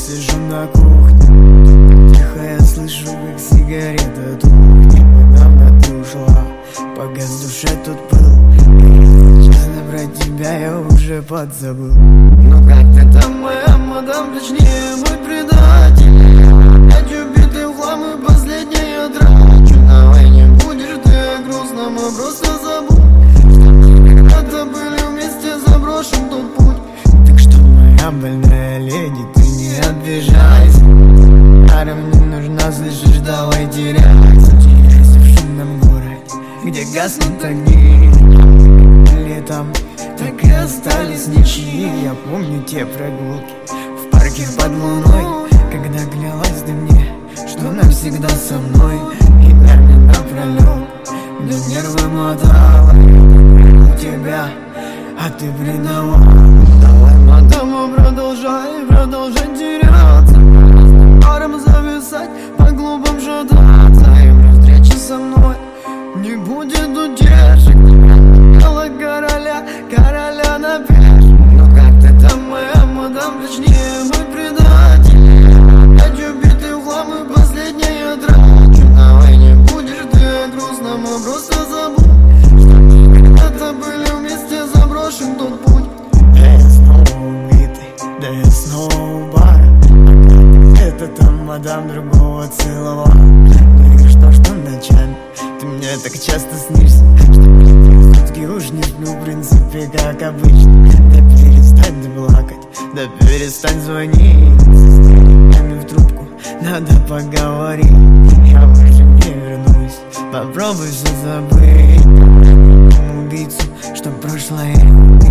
сижу на кухне, тихо я слышу, как сигарета тухнет. Недавно ты ушла, погас в душе тот пыл. Честно, про тебя я уже подзабыл. Ну как ты там, моя мадам, точнее мой предатель? Опять убитый в хлам и последний я трачу. На войне будешь ты грустно, мы просто забудь, что мы когда-то были вместе, заброшен тот путь. Так что, моя больная леди, ты не обижайся. Даром не нужна, слышишь, давай теряйся. Теряйся в шумном городе, где гаснут огни. Летом так и остались ничьи. Я помню те прогулки в парке под луной, когда клялась ты мне, что навсегда со мной. И днями напролёт мне нервы мотала у тебя, а ты предавала. Давай, мадам, продолжай теряться, паром зависать, по глупым шататься. И вновь встречи со мной не будет утешек. Дело короля на пешек. Ну как ты там, моя мадам, точнее мой предатель? Опять убитый в хлам и последний я трачу. На войне будешь ты грустно, мы просто забудь, что мы когда-то были вместе, заброшен тот путь. Да я снова убитый, да я снова у бара. Где-то там мадам другого целовала. Ну и что ночами ты мне так часто снишься, что мне сутки уж не сплю, в принципе, как обычно. Да перестань ты плакать, да перестань звонить. С деньгами в трубку надо поговорить. Я больше не вернусь, попробуй все забыть. Убийцу, что прошлое ты.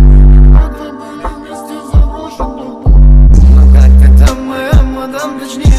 Точнее